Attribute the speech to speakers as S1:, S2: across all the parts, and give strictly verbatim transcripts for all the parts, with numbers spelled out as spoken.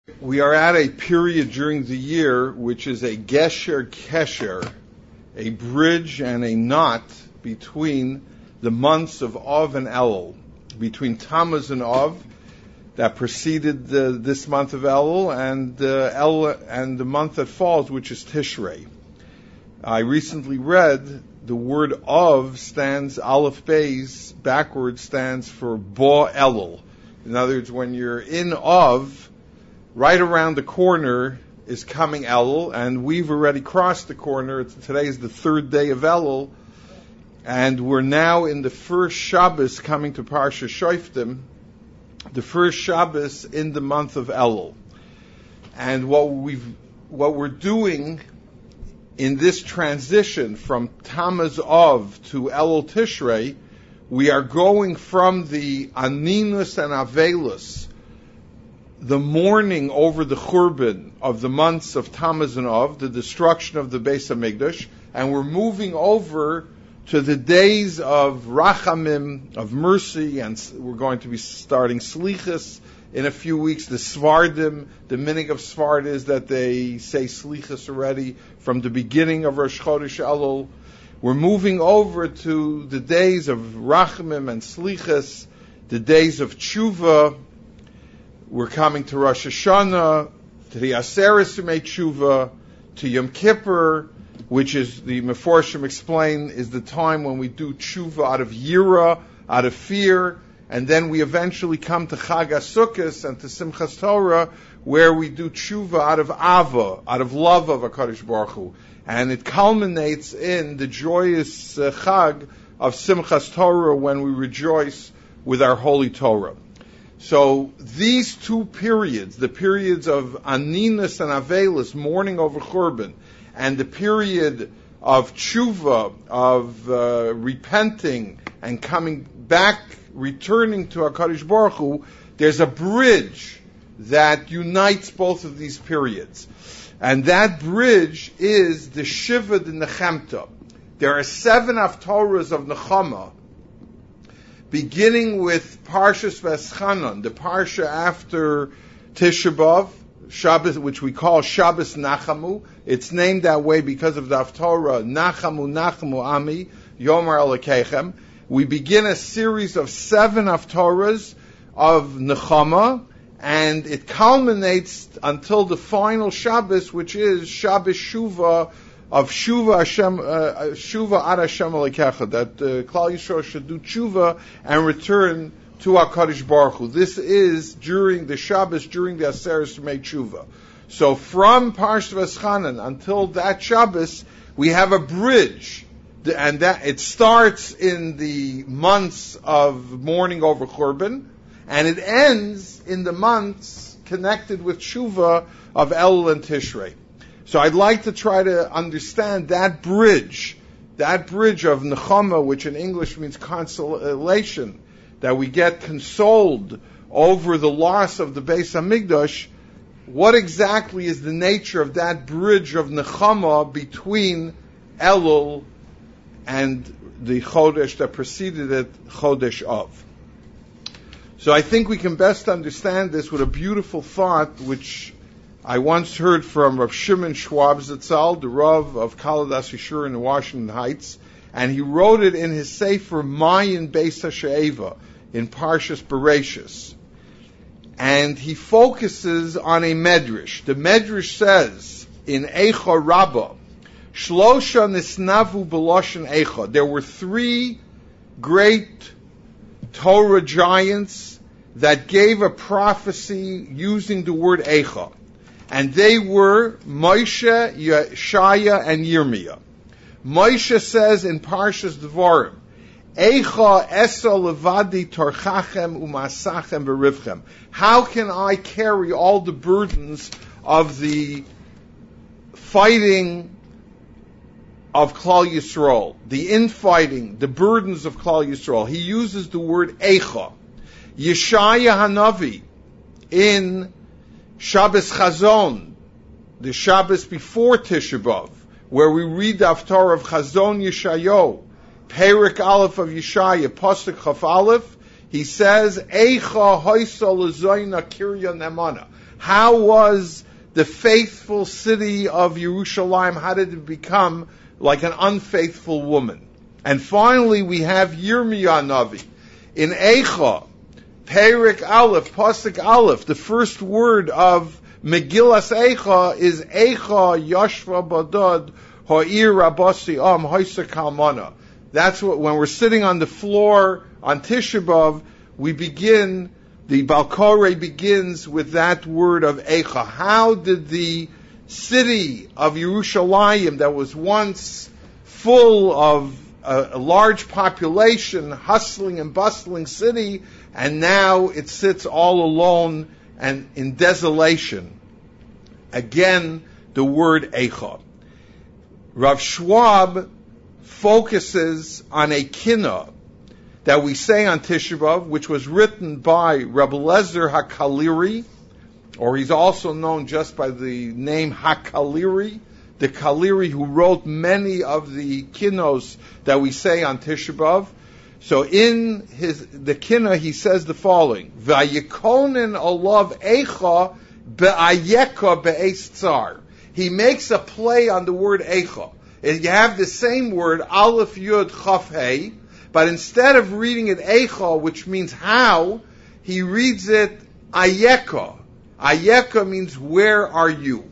S1: We are at a period during the year which is a gesher kesher, a bridge and a knot between the months of Av and Elul, between Tammuz and Av, that preceded uh, this month of Elul, and uh, Elul and the month that falls, which is Tishrei. I recently read the word Av stands, Aleph Beis, backwards stands for Bo Elul. In other words, when you're in Av, right around the corner is coming Elul, and we've already crossed the corner. It's, today is the third day of Elul, and we're now in the first Shabbos coming to Parsha Shoftim, the first Shabbos in the month of Elul. And what we've, what we're doing in this transition from Tammuz Av to Elul Tishrei, we are going from the Aninus and Avelus, the mourning over the Churban of the months of Tammuz and Av, the destruction of the Beis HaMikdash, and we're moving over to the days of Rachamim, of mercy, and we're going to be starting Slichas in a few weeks. The Svardim, the meaning of Svard is that they say Slichas already from the beginning of Rosh Chodesh Elul. We're moving over to the days of Rachamim and Slichas, the days of Tshuva. We're coming to Rosh Hashanah, to the Aseres Yemei Tshuva, to Yom Kippur, which is, the Meforshim explain, is the time when we do Tshuva out of Yira, out of fear, and then we eventually come to Chag HaSukkos and to Simchas Torah, where we do Tshuva out of Ava, out of love of HaKadosh Baruch Hu. And it culminates in the joyous uh, Chag of Simchas Torah, when we rejoice with our Holy Torah. So these two periods, the periods of Aninus and Avelus, mourning over Churban, and the period of Tshuva, of uh, repenting and coming back, returning to HaKadosh Baruch Hu, there's a bridge that unites both of these periods. And that bridge is the Shiva de Nechemta. There are seven Haftorahs of Nechama, beginning with Parshas Veschanan, the Parsha after Tisha B'Av, Shabbos, which we call Shabbos Nachamu. It's named that way because of the Haftorah, Nachamu, Nachamu Ami, Yomar Elokechem. We begin a series of seven Haftorahs of Nechama, and it culminates until the final Shabbos, which is Shabbos Shuvah, of Shuva Hashem, uh, Shuva Ad Hashem Elokecha, that uh, Klal Yisrael should do Tshuva and return to HaKadosh Baruch Hu. This is during the Shabbos, during the Aseres Yemei Tshuva. So from Parshat Veschanan until that Shabbos, we have a bridge, and that it starts in the months of mourning over Churban, and it ends in the months connected with Tshuva of Elul and Tishrei. So I'd like to try to understand that bridge, that bridge of Nechama, which in English means consolation, that we get consoled over the loss of the Beis HaMikdash. What exactly is the nature of that bridge of Nechama between Elul and the Chodesh that preceded it, Chodesh Av? So I think we can best understand this with a beautiful thought, which I once heard from Rav Shimon Schwab Zatzal, the Rav of Kaladas Yeshua in Washington Heights, and he wrote it in his Sefer Mayin Beis HaShe'eva in Parshas Bereshis. And he focuses on a medrash. The medrash says in Eicha Rabbah, Shlosha Nisnavu B'Loshen Eicha. There were three great Torah giants that gave a prophecy using the word Eicha. And they were Moshe, Yeshaya, and Yirmiyah. Moshe says in Parshas Devarim, Eicha esa levadi torchachem umasachem berivchem. How can I carry all the burdens of the fighting of Klal Yisrael, the infighting, the burdens of Klal Yisrael? He uses the word Eicha. Yeshaya Hanavi in Shabbos Chazon, the Shabbos before Tisha B'Av, where we read the Haftarah of Chazon Yeshayo, Perik Aleph of Yeshaya, Pasuk Chaf Aleph, he says, Eicha hoisa lezoyna kirya nemana. How was the faithful city of Yerushalayim, how did it become like an unfaithful woman? And finally, we have Yirmiyah Navi. In Eicha, Perik Aleph, Pasuk Aleph, the first word of Megillas Eicha is Eicha Yashva Badad Ha'ir Rabasi Am Haisa Kalmana. That's what, when we're sitting on the floor on Tisha B'Av, we begin, the Balkore begins with that word of Eicha. How did the city of Yerushalayim, that was once full of a, a large population, hustling and bustling city, and now it sits all alone and in desolation? Again, the word Eicha. Rav Schwab focuses on a kinnah that we say on Tisha B'Av, which was written by Rabbi Lezer HaKaliri, or he's also known just by the name HaKaliri, the Kaliri who wrote many of the kinnos that we say on Tisha B'Av. So in his the kinnah he says the following: Vayikonen olav Eicha be'ayeka be'es tsar. He makes a play on the word Eicha. You have the same word, Aleph Yud Chaf Hey, but instead of reading it Eicha, which means how, he reads it Ayeka. Ayeka means where are you?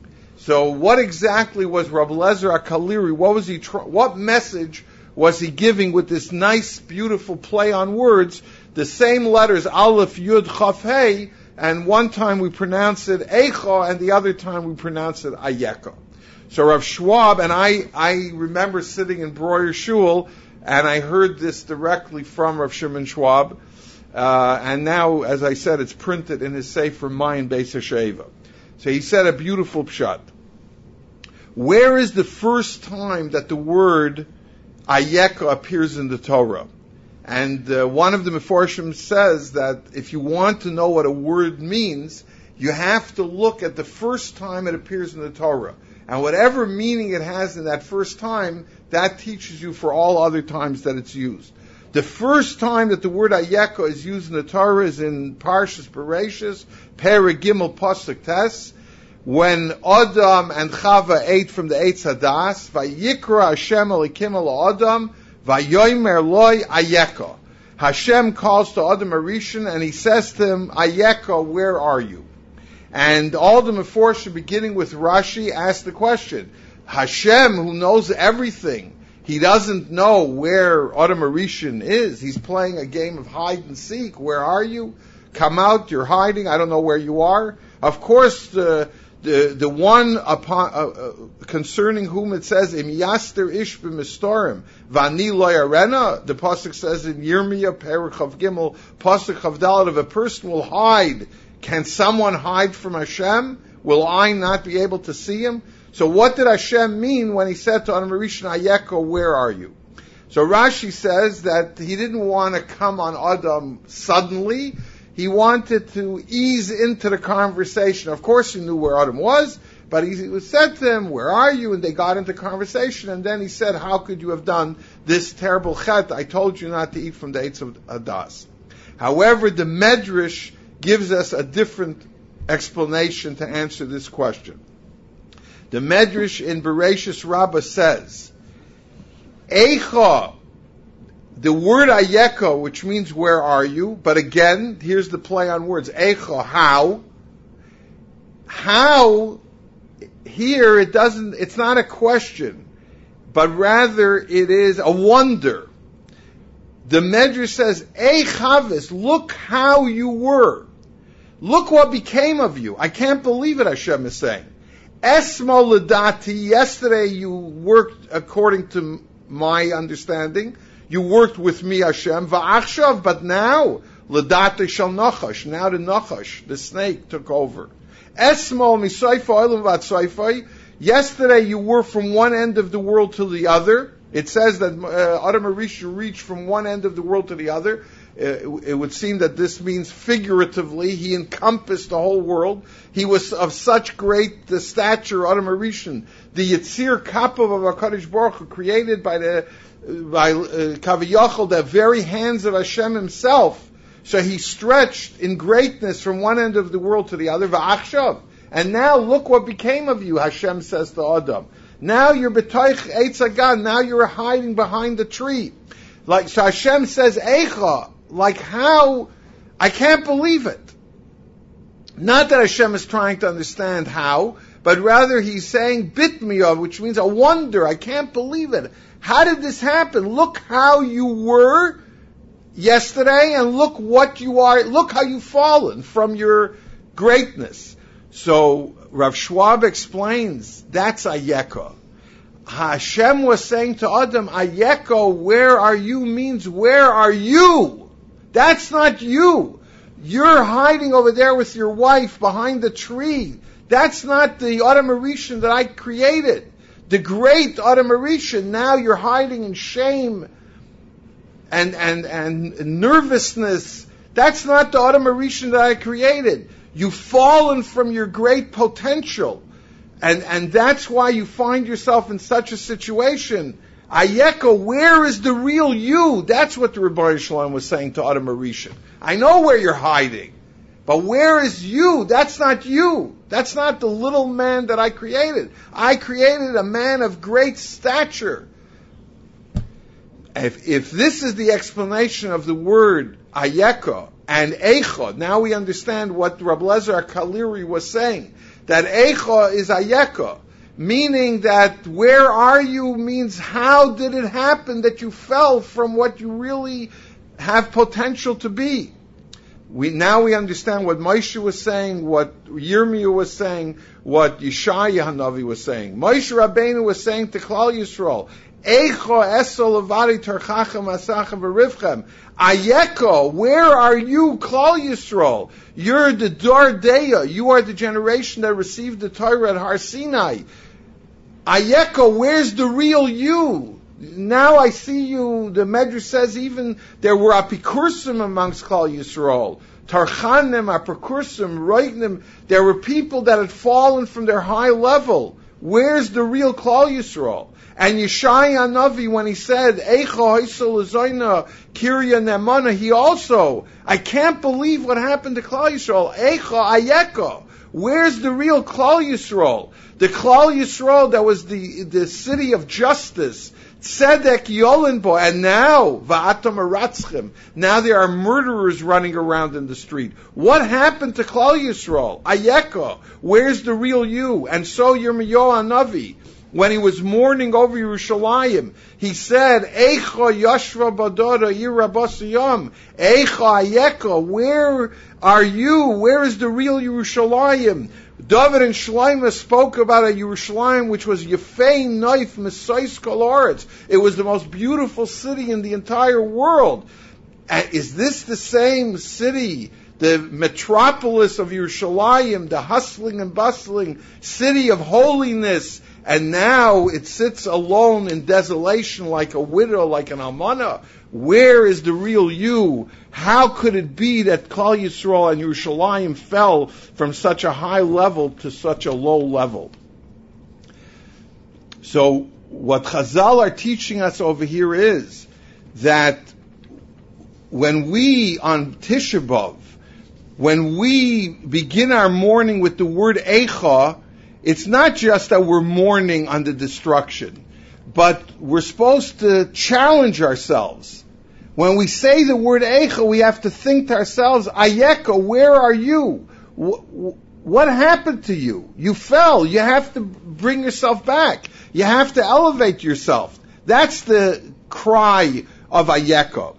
S1: So what exactly was Rabbi Lezer HaKaliri, what was he, tr- what message was he giving with this nice, beautiful play on words? The same letters, Aleph Yud Chaf Hey, and one time we pronounce it Eicha, and the other time we pronounce it Ayeka. So Rav Schwab, and I, I remember sitting in Breuer Shul, and I heard this directly from Rav Shimon Schwab, uh, and now, as I said, it's printed in his Sefer Mayin Beis HaSheva. So he said a beautiful pshat. Where is the first time that the word Ayeka appears in the Torah? And uh, one of the Meforshim says that if you want to know what a word means, you have to look at the first time it appears in the Torah. And whatever meaning it has in that first time, that teaches you for all other times that it's used. The first time that the word Ayeka is used in the Torah is in Parshas Bereshis, Perek Gimel Pasuk Tes, when Adam and Chava ate from the Eitz Hadas, Vayikra Hashem Elikim el Adam, Vayomer loy Ayeka. Hashem calls to Adam Arishan and he says to him, Ayeka, where are you? And all the Meforshim, beginning with Rashi, ask the question, Hashem, who knows everything, he doesn't know where Adam Arishan is. He's playing a game of hide and seek. Where are you? Come out, you're hiding, I don't know where you are. Of course, the the, the one upon, uh, uh, concerning whom it says, Im yaster ish b'mistorim, vani lo yarena, the Pasuk says in Yirmiyah, Perek Chav Gimel, Pasuk Chav Daled, if a person will hide, can someone hide from Hashem? Will I not be able to see him? So what did Hashem mean when he said to Adam Rishon Ayeka, where are you? So Rashi says that he didn't want to come on Adam suddenly. He wanted to ease into the conversation. Of course he knew where Adam was, but he said to him, where are you? And they got into conversation, and then he said, how could you have done this terrible chet? I told you not to eat from the Eitz of Hadas. However, the Medrash gives us a different explanation to answer this question. The Medrash in Bereshis Rabbah says, Eicha, the word Ayeka, which means where are you, but again, here's the play on words. Eicha, how? How, here it doesn't, it's not a question, but rather it is a wonder. The Medrash says, Eichavis, look how you were. Look what became of you. I can't believe it, Hashem is saying. Esmo ledati, yesterday you worked according to my understanding. You worked with me, Hashem. Va'achshav, but now, ledati shal nachash. Now the nachash, the snake, took over. Esmo misayfa olam vatzayfa. Yesterday you were from one end of the world to the other. It says that uh, Adam Arisha reached from one end of the world to the other. Uh, it would seem that this means figuratively, he encompassed the whole world. He was of such great uh, stature, Adam Arishan, the Yitzir Kapav of HaKadosh Baruch Hu, created by the by uh, Kaviyachal, the very hands of Hashem himself, So he stretched in greatness from one end of the world to the other. Va'achshav. And now look what became of you, Hashem says to Adam. Now you're b'toich eitz hagan. Now you're hiding behind the tree. Like, so Hashem says, Eicha. Like how? I can't believe it. Not that Hashem is trying to understand how, but rather he's saying bitmiyah, which means a wonder. I can't believe it. How did this happen? Look how you were yesterday, and look what you are. Look how you've fallen from your greatness. So Rav Schwab explains that's Ayeka. Hashem was saying to Adam, Ayeka, where are you means where are you? That's not you. You're hiding over there with your wife behind the tree. That's not the Adam Arishan that I created. The great Adam Arishan. Now you're hiding in shame and, and, and nervousness. That's not the Adam Arishan that I created. You've fallen from your great potential. And, and that's why you find yourself in such a situation. Ayeka, where is the real you? That's what the Rebbeinu Shalom was saying to Adam Arishan. I know where you're hiding, but where is you? That's not you. That's not the little man that I created. I created a man of great stature. If, if this is the explanation of the word Ayeka and Eicha, now we understand what Rabbi Lezer Kaliri was saying, that Eicha is Ayeka. Meaning that where are you means how did it happen that you fell from what you really have potential to be. We now we understand what Moshe was saying, what Yirmiyah was saying, what Yeshaya Hanavi was saying. Moshe Rabbeinu was saying to Klal Yisrael, Eicha esol levari terchachem asachem v'rivchem. Ayeka, where are you, Klal Yisrael? You're the Dor Deya. You are the generation that received the Torah at Har Sinai. Ayeka, where's the real you? Now I see you, the Medrash says even there were apikursim amongst Klal Yisrael. Tarchanim, apikursim, roignim. There were people that had fallen from their high level. Where's the real Klal Yisrael? And Yeshaya Navi, when he said, Eicha Haisel Zoina Kirya Nemana, he also, I can't believe what happened to Klal Yisrael. Eicha Ayeka. Where's the real Klal Yisrael? The Klal Yisrael that was the, the city of justice, Tzedek Yolenbo, and now, Va'atam Aratzchem, now there are murderers running around in the street. What happened to Klal Yisrael? Ayeka, where's the real you? And so Yirmiyahu Hanavi, when he was mourning over Yerushalayim, he said, Eicha Yashva Badora Yirabasiyam, Eicha Ayeka, where are you? Where is the real Yerushalayim? David and Shlomo spoke about a Yerushalayim which was Yefei Noif Mesais Kol Haaretz. It was the most beautiful city in the entire world. And is this the same city, the metropolis of Yerushalayim, the hustling and bustling city of holiness, and now it sits alone in desolation like a widow, like an almana? Where is the real you? How could it be that Klal Yisrael and Yerushalayim fell from such a high level to such a low level? So what Chazal are teaching us over here is that when we, on Tisha B'Av, when we begin our mourning with the word Eicha, it's not just that we're mourning on the destruction, but we're supposed to challenge ourselves. When we say the word Eicha, we have to think to ourselves, Ayeka, where are you? What happened to you? You fell. You have to bring yourself back. You have to elevate yourself. That's the cry of Ayeka.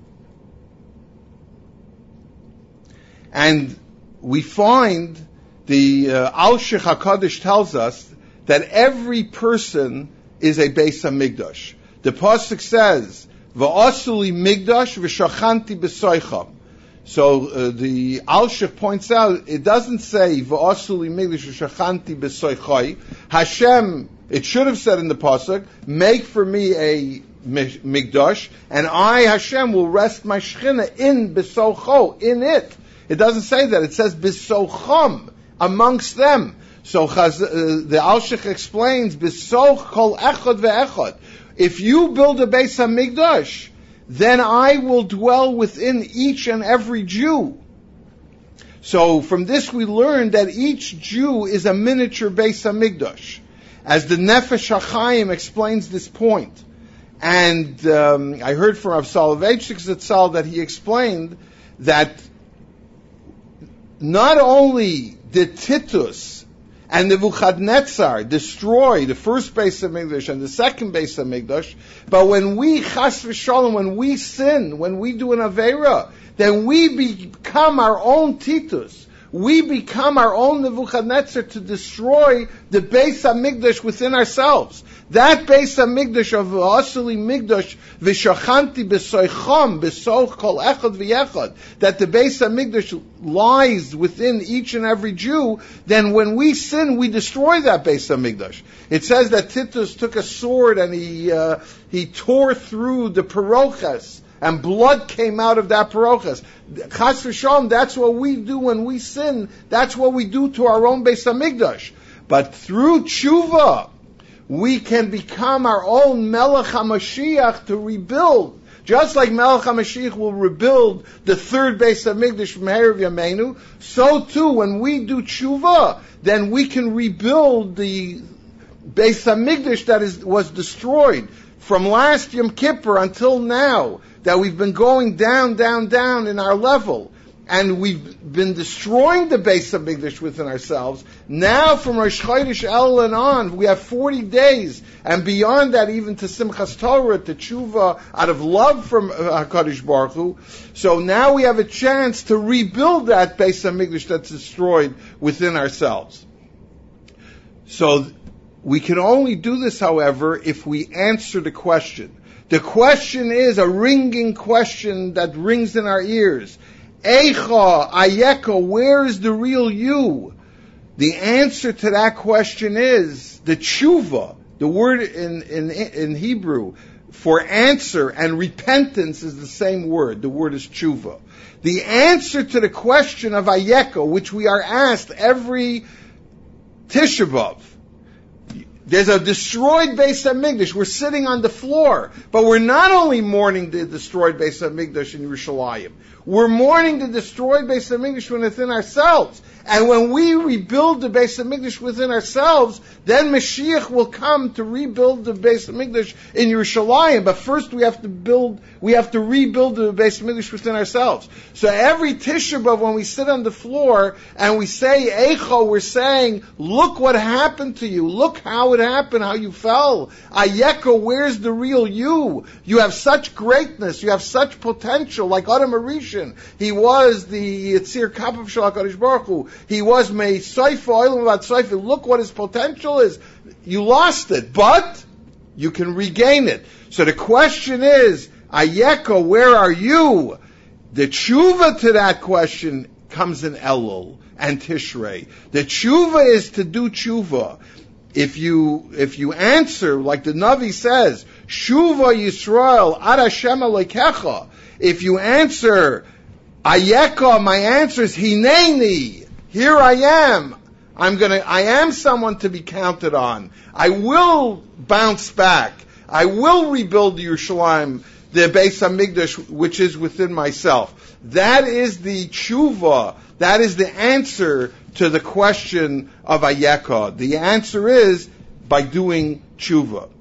S1: And we find the uh, Al-Shich HaKadosh tells us that every person is a Beis HaMikdash. The Pasuk says, V'asuli Migdash v'shachanti b'soicham. So uh, the Al-Shich points out, it doesn't say V'asuli Migdash v'shachanti b'soichai. Hashem, it should have said in the Pasuk, make for me a Migdash, and I, Hashem, will rest my Shechina in b'socho, in it. It doesn't say that. It says b'socham, amongst them. So Chaz, uh, the Al-Shich explains, b'soch kol echad ve'echad. If you build a Beis HaMikdash, then I will dwell within each and every Jew. So from this we learn that each Jew is a miniature Beis Hamikdash, as the Nefesh HaChaim explains this point. And um, I heard from Rav Soloveitchik Zatzal that he explained that not only did Titus and Nebuchadnezzar destroy the first Beis Hamikdash and the second Beis Hamikdash, but when we chas v'shalom, when we sin, when we do an avera, then we become our own Titus. We become our own Nebuchadnezzar to destroy the Beis Hamikdash within ourselves. That Beis Hamikdash of Asuli Migdash v'shachanti b'soicham b'soch kol echad v'yechad, that the Beis Hamikdash lies within each and every Jew, then when we sin, we destroy that Beis Hamikdash. It says that Titus took a sword and he uh, he tore through the parochas, and blood came out of that parochas. Chas v'shalom, that's what we do when we sin. That's what we do to our own Beis Hamikdash. But through tshuva, we can become our own Melech HaMashiach to rebuild. Just like Melech HaMashiach will rebuild the third Beis Hamikdash from Herav Yameinu, so too, when we do tshuva, then we can rebuild the Beis Hamikdash that is, was destroyed from last Yom Kippur until now, that we've been going down, down, down in our level, and we've been destroying the Beis Hamikdash within ourselves. Now from Rosh Chodesh El and on, we have forty days, and beyond that even to Simchas Torah, to Tshuva, out of love from HaKadosh Baruch Hu. So now we have a chance to rebuild that Beis Hamikdash that's destroyed within ourselves. So we can only do this, however, if we answer the question. The question is a ringing question that rings in our ears. Eicha, Ayeka, where is the real you? The answer to that question is the tshuva. The word in, in, in Hebrew for answer and repentance is the same word. The word is tshuva. The answer to the question of Ayeka, which we are asked every Tisha B'Av. There's a destroyed Beis Hamikdash. We're sitting on the floor. But we're not only mourning the destroyed Beis Hamikdash in Yerushalayim. We're mourning the destroyed Beis Hamikdash within ourselves. And when we rebuild the Beis Hamikdash within ourselves, then Mashiach will come to rebuild the Beis Hamikdash in Yerushalayim. But first we have to build, we have to rebuild the Beis Hamikdash within ourselves. So every Tisha B'Av, when we sit on the floor and we say Eicha, we're saying, look what happened to you. Look how it happened, how you fell. Ayeka, where's the real you? You have such greatness. You have such potential. Like Adam Arishan, he was the Yitzir Kapav Shel HaKadosh Baruch Hu. He was Mei Seifa, Oilam Avad Seifa. Look what his potential is. You lost it, but you can regain it. So the question is, Ayeka, where are you? The tshuva to that question comes in Elul and Tishrei. The tshuva is to do tshuva. If you, if you answer, like the Navi says, Shuva Yisrael, Ad Hashem Elokecha. If you answer, Ayeka, my answer is Hineni. Here I am. I'm gonna, I am someone to be counted on. I will bounce back. I will rebuild the Yerushalayim, the Beis Hamikdash, which is within myself. That is the tshuva. That is the answer to the question of Ayeka. The answer is by doing tshuva.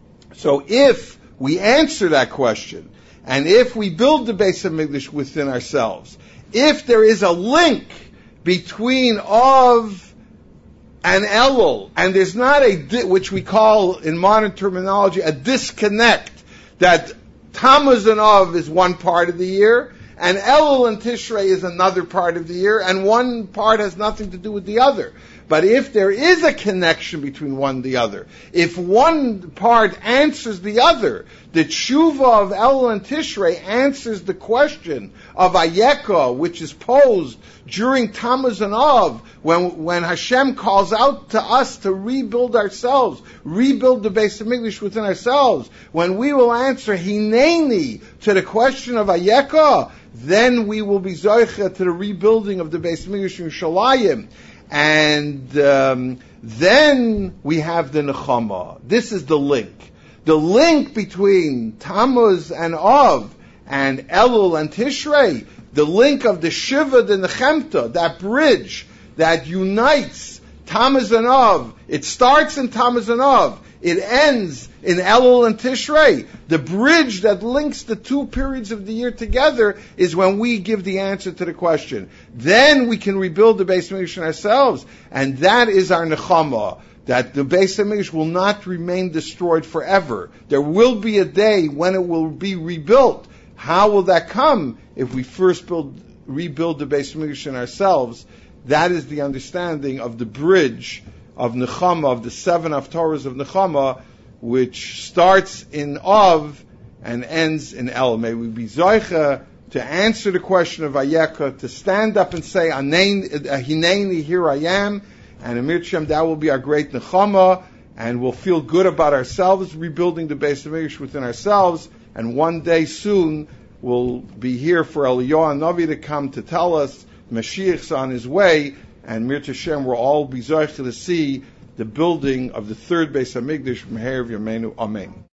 S1: So if we answer that question, and if we build the Beis Hamikdash within ourselves, if there is a link between Av and Elul, and there's not a, di- which we call in modern terminology, a disconnect, that Tammuz and Av is one part of the year, and Elul and Tishrei is another part of the year, and one part has nothing to do with the other. But if there is a connection between one and the other, if one part answers the other, the tshuva of Elul and Tishrei answers the question of Ayeka, which is posed during Tammuz and Av, when, when Hashem calls out to us to rebuild ourselves, rebuild the Beis Hamikdash within ourselves, when we will answer Hineni to the question of Ayeka, then we will be zoicha to the rebuilding of the Beis Hamikdash in Yerushalayim. And um, then we have the Nechama. This is the link. The link between Tammuz and Av and Elul and Tishrei, the link of the Shiva, the Nechemta, that bridge that unites Tammuz and Av. It starts in Tammuz and Av. It ends in Elul and Tishrei. The bridge that links the two periods of the year together is when we give the answer to the question. Then we can rebuild the Beis Hamikdash ourselves, and that is our nechama, that the Beis Hamikdash will not remain destroyed forever. There will be a day when it will be rebuilt. How will that come? If we first build, rebuild the Beis Hamikdash in ourselves. That is the understanding of the bridge of Nechama, of the seven Haftarahs of Nechama, which starts in Av and ends in El. May we be Zoicha to answer the question of Vayeka, to stand up and say, Hineni, here I am, and Amir Shem, that will be our great Nechama, and we'll feel good about ourselves, rebuilding the Beis Hamikdash within ourselves, and one day soon we'll be here for Eliyahu Navi to come to tell us Mashiach's on his way, and Mir Tashem will all be zoich to see the building of the third Beis Hamikdash from Meher of Yameinu. Amen.